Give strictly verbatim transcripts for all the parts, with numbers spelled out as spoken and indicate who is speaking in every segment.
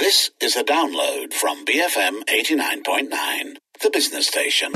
Speaker 1: This is a download from B F M eighty-nine point nine, the business station.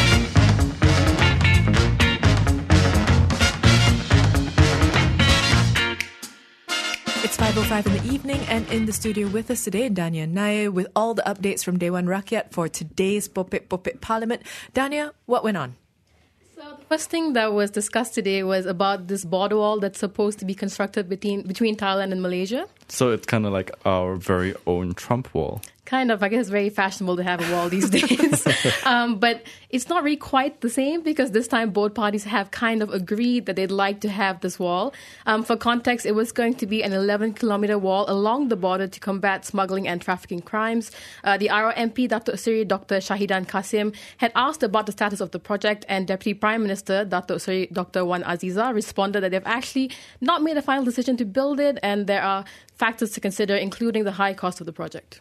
Speaker 2: It's five oh five in the evening, and in the studio with us today, Dania Nair, with all the updates from Dewan Rakyat for today's Popek Popek Parliament. Dania, what went on?
Speaker 3: So the first thing that was discussed today was about this border wall that's supposed to be constructed between between Thailand and Malaysia.
Speaker 4: So it's kind of like our very own Trump wall.
Speaker 3: Kind of, I guess, very fashionable to have a wall these days. um, but it's not really quite the same, because this time both parties have kind of agreed that they'd like to have this wall. Um, for context, it was going to be an eleven kilometre wall along the border to combat smuggling and trafficking crimes. Uh, the R R M P, Datuk Seri Doctor Shahidan Kasim, had asked about the status of the project, and Deputy Prime Minister Datuk Seri Doctor Wan Azizah responded that they've actually not made a final decision to build it, and there are factors to consider, including the high cost of the project.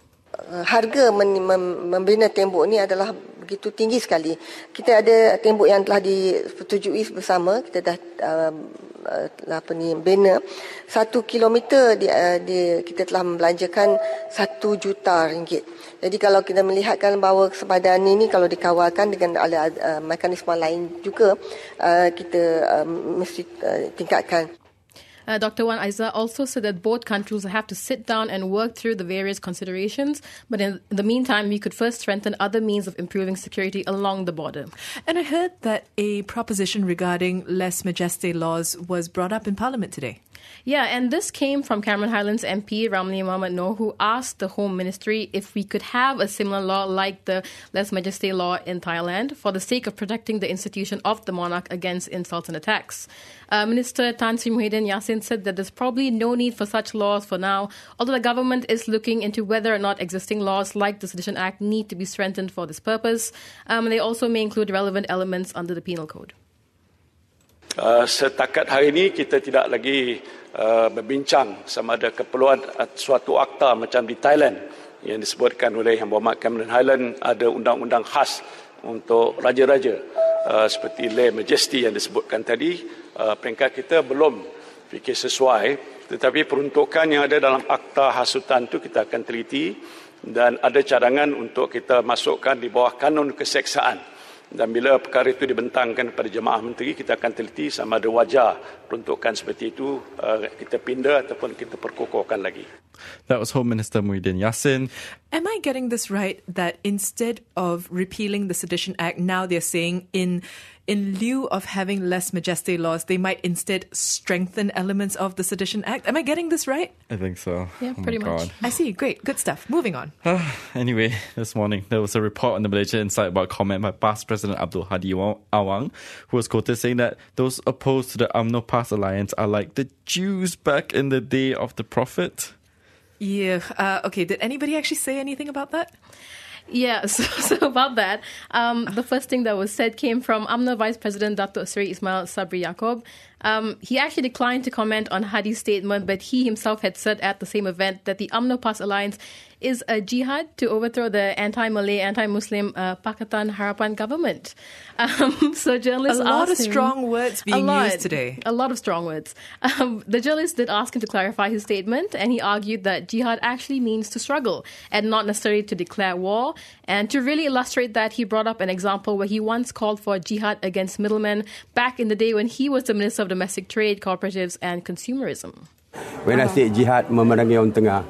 Speaker 5: Harga membina tembok ni adalah begitu tinggi sekali. Kita ada tembok yang telah disetujui bersama, kita dah uh, apa ni bina satu kilometer di, uh, di, kita telah membelanjakan satu juta ringgit. Jadi kalau kita melihatkan bahawa sepadan ini kalau dikawalkan dengan ala uh, mekanisme lain juga, uh, kita uh, mesti uh, tingkatkan.
Speaker 3: Uh, Doctor Wan Azizah also said that both countries will have to sit down and work through the various considerations, but in the meantime, we could first strengthen other means of improving security along the border.
Speaker 2: And I heard that a proposition regarding lèse majesté laws was brought up in Parliament today.
Speaker 3: Yeah, and this came from Cameron Highlands M P Ramli Mohammed Noor, who asked the Home Ministry if we could have a similar law like the lèse majesté law in Thailand for the sake of protecting the institution of the monarch against insults and attacks. Uh, Minister Tan Sri Muhyiddin Yassin said that there's probably no need for such laws for now, although the government is looking into whether or not existing laws like the Sedition Act need to be strengthened for this purpose. Um, they also may include relevant elements under the Penal Code.
Speaker 6: Uh, setakat hari ini kita tidak lagi uh, berbincang sama ada keperluan suatu akta macam di Thailand yang disebutkan oleh Yang Berhormat Cameron Highlands, ada undang-undang khas untuk raja-raja uh, seperti lèse majesté yang disebutkan tadi. Uh, peringkat kita belum fikir sesuai, tetapi peruntukan yang ada dalam akta hasutan itu kita akan teliti, dan ada cadangan untuk kita masukkan di bawah kanun keseksaan. Dan bila perkara itu dibentangkan kepada Jemaah Menteri, kita akan teliti sama ada wajar peruntukan seperti itu uh, kita pindah ataupun kita perkukuhkan lagi.
Speaker 4: That was Home Minister Muhyiddin Yassin.
Speaker 2: Am I getting this right, that instead of repealing the Sedition Act, now they're saying in in lieu of having lèse majesté laws, they might instead strengthen elements of the Sedition Act? Am I getting this right?
Speaker 4: I think so.
Speaker 3: Yeah,
Speaker 4: oh
Speaker 3: pretty much.
Speaker 2: I see. Great. Good stuff. Moving on.
Speaker 4: Anyway, this morning there was a report on the Malaysia Insight about a comment by past President Abdul Hadi Awang, who was quoted saying that those opposed to the U M N O PAS alliance are like the Jews back in the day of the Prophet.
Speaker 2: Yeah. Uh, okay. Did anybody actually say anything about that?
Speaker 3: Yeah, so, so about that, um, the first thing that was said came from U M N O Vice President Datuk Seri Ismail Sabri Yaakob. Um, he actually declined to comment on Hadi's statement, but he himself had said at the same event that the U M N O PAS alliance is a jihad to overthrow the anti-Malay, anti-Muslim uh, Pakatan Harapan government. Um, so journalists
Speaker 2: A lot of
Speaker 3: asked him,
Speaker 2: strong words being
Speaker 3: lot,
Speaker 2: used today.
Speaker 3: A lot of strong words. Um, the journalist did ask him to clarify his statement, and he argued that jihad actually means to struggle and not necessarily to declare war. And to really illustrate that, he brought up an example where he once called for jihad against middlemen back in the day when he was the Minister of Domestic Trade, Cooperatives and Consumerism.
Speaker 7: When I say jihad memerangi orang tengah,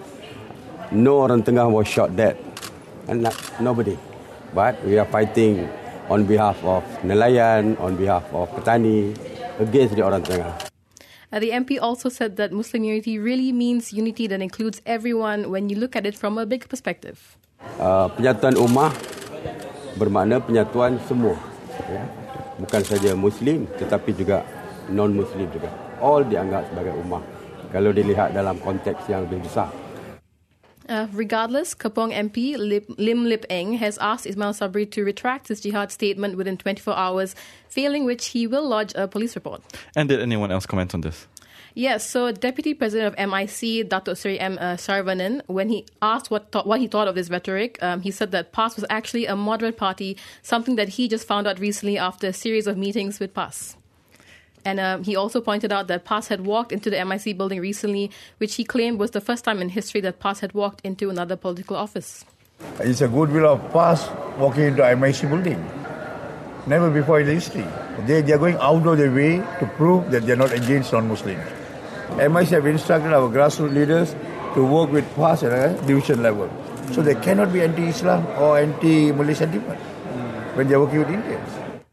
Speaker 7: no orang tengah was shot dead, and not, nobody. But we are fighting on behalf of nelayan, on behalf of petani, against the orang tengah.
Speaker 3: Uh, the M P also said that Muslim unity really means unity that includes everyone when you look at it from a big perspective.
Speaker 7: Uh, penyatuan ummah bermakna penyatuan semua, ya? Bukan saja Muslim tetapi juga non-Muslim juga. All dianggap sebagai ummah kalau dilihat dalam konteks yang lebih besar.
Speaker 3: Uh, regardless, Kapong M P Lip, Lim Lip Eng has asked Ismail Sabri to retract his jihad statement within twenty-four hours, failing which he will lodge a police report.
Speaker 4: And did anyone else comment on this?
Speaker 3: Yes, so Deputy President of M I C, Datuk Seri M. Uh, Saravanan, when he asked what th- what he thought of this rhetoric, um, he said that PAS was actually a moderate party, something that he just found out recently after a series of meetings with PAS. And um, he also pointed out that PAS had walked into the M I C building recently, which he claimed was the first time in history that PAS had walked into another political office.
Speaker 8: It's a goodwill of PAS walking into M I C building. Never before in history. They, they are going out of their way to prove that they are not against non-Muslims. M I C have instructed our grassroots leaders to work with PAS at a division level. So they cannot be anti-Islam or anti-Malay sentiment when they are working with Indians.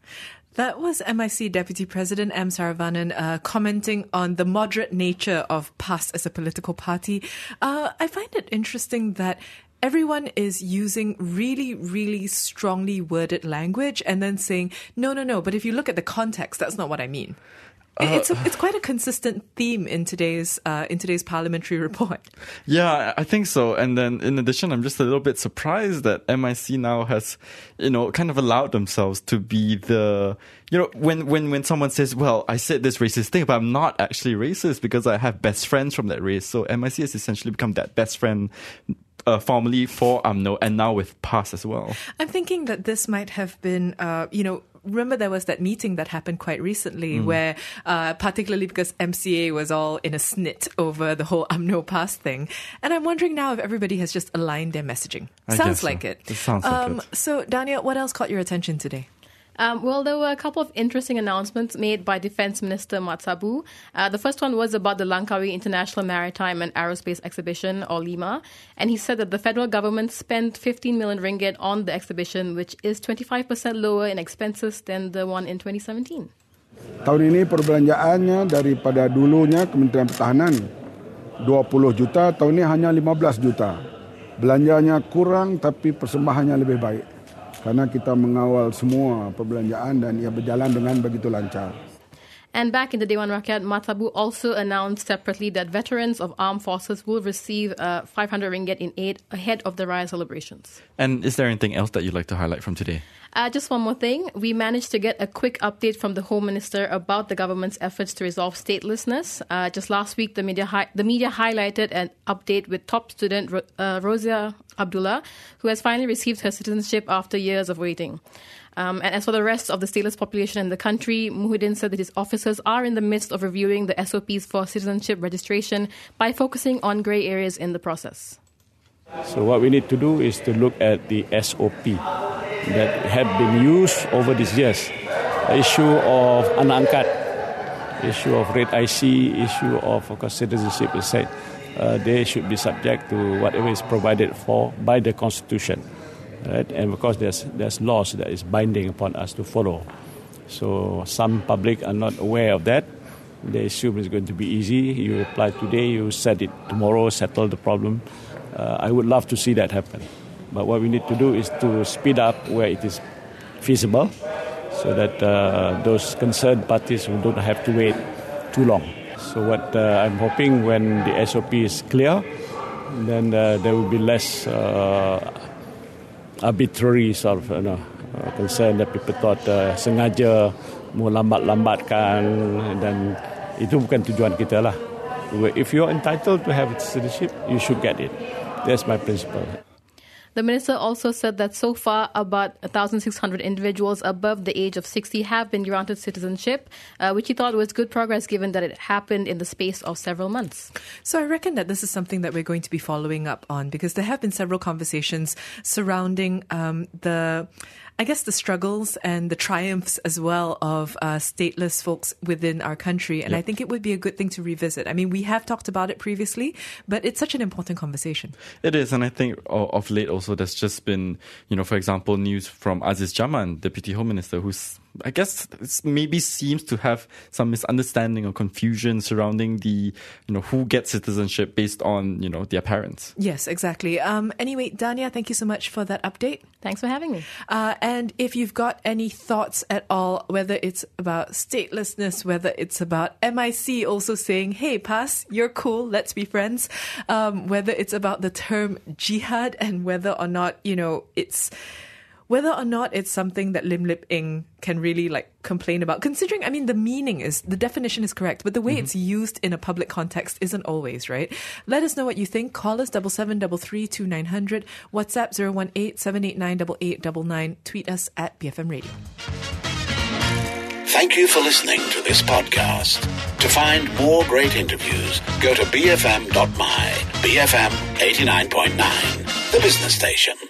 Speaker 2: That was M I C Deputy President M. Saravanan uh, commenting on the moderate nature of PAS as a political party. Uh, I find it interesting that everyone is using really, really strongly worded language and then saying, no, no, no, but if you look at the context, that's not what I mean. Uh, it's a, it's quite a consistent theme in today's uh, in today's parliamentary report.
Speaker 4: Yeah, I think so. And then in addition, I'm just a little bit surprised that M I C now has, you know, kind of allowed themselves to be the, you know, when, when, when someone says, well, I said this racist thing, but I'm not actually racist because I have best friends from that race. So M I C has essentially become that best friend Uh, formerly for U M N O and now with PAS as well.
Speaker 2: I'm thinking that this might have been, uh, you know, remember there was that meeting that happened quite recently mm. where, uh, particularly because M C A was all in a snit over the whole U M N O PAS thing. And I'm wondering now if everybody has just aligned their messaging.
Speaker 4: I
Speaker 2: sounds
Speaker 4: so.
Speaker 2: like it.
Speaker 4: It sounds like
Speaker 2: um,
Speaker 4: it.
Speaker 2: So, Dania, what else caught your attention today?
Speaker 3: Um, well, there were a couple of interesting announcements made by Defence Minister Mat Sabu. Uh, the first one was about the Langkawi International Maritime and Aerospace Exhibition, or LIMA. And he said that the federal government spent fifteen million ringgit on the exhibition, which is twenty-five percent lower in expenses than the one in twenty seventeen.
Speaker 9: Tahun ini perbelanjaannya daripada dulunya Kementerian Pertahanan dua puluh juta, tahun ini hanya lima belas juta. Belanjanya kurang tapi persembahannya lebih baik. Karena kita mengawal semua perbelanjaan dan ia berjalan dengan begitu lancar.
Speaker 3: And back in the Dewan Rakyat, Mat Sabu also announced separately that veterans of armed forces will receive uh, five hundred ringgit in aid ahead of the Raya celebrations.
Speaker 4: And is there anything else that you'd like to highlight from today?
Speaker 3: Uh, just one more thing. We managed to get a quick update from the Home Minister about the government's efforts to resolve statelessness. Uh, just last week, the media hi- the media highlighted an update with top student Ro- uh, Rozia Abdullah, who has finally received her citizenship after years of waiting. Um, and as for the rest of the stateless population in the country, Muhyiddin said that his officers are in the midst of reviewing the S O Ps for citizenship registration by focusing on grey areas in the process.
Speaker 6: So what we need to do is to look at the S O P that have been used over these years. The issue of anak angkat, issue of red I C, issue of, of course, citizenship is said. Uh, they should be subject to whatever is provided for by the Constitution. Right? And of course, there's there's laws that is binding upon us to follow. So some public are not aware of that. They assume it's going to be easy. You apply today, you set it tomorrow, settle the problem. Uh, I would love to see that happen. But what we need to do is to speed up where it is feasible so that uh, those concerned parties don't have to wait too long. So what uh, I'm hoping when the S O P is clear, then uh, there will be less uh, arbitrary sort of you know, uh, concern that people thought uh, sengaja mau lambat-lambatkan, dan itu bukan tujuan kita lah. If you're entitled to have citizenship, you should get it. That's my principle.
Speaker 3: The minister also said that so far about one thousand six hundred individuals above the age of sixty have been granted citizenship, uh, which he thought was good progress given that it happened in the space of several months.
Speaker 2: So I reckon that this is something that we're going to be following up on, because there have been several conversations surrounding um, the, I guess, the struggles and the triumphs as well of uh, stateless folks within our country. And yep. I think it would be a good thing to revisit. I mean, we have talked about it previously, but it's such an important conversation.
Speaker 4: It is. And I think of late also there's just been, you know, for example, news from Aziz Jaman, Deputy Home Minister, who's, I guess, maybe seems to have some misunderstanding or confusion surrounding the, you know, who gets citizenship based on, you know, their parents.
Speaker 2: Yes, exactly. Um, anyway, Dania, thank you so much for that update.
Speaker 3: Thanks for having me.
Speaker 2: Uh, and if you've got any thoughts at all, whether it's about statelessness, whether it's about M I C also saying, hey, PAS, you're cool, let's be friends, um, whether it's about the term jihad and whether or not, you know, it's... whether or not it's something that Lim Lip Eng can really like complain about, considering, I mean, the meaning is, the definition is correct, but the way mm-hmm. it's used in a public context isn't always, right? Let us know what you think. Call us double seven double three two nine hundred. WhatsApp zero one eight seven eight nine eight eight nine nine. Tweet us at B F M Radio.
Speaker 1: Thank you for listening to this podcast. To find more great interviews, go to b f m dot m y. B F M eighty-nine point nine, the business station.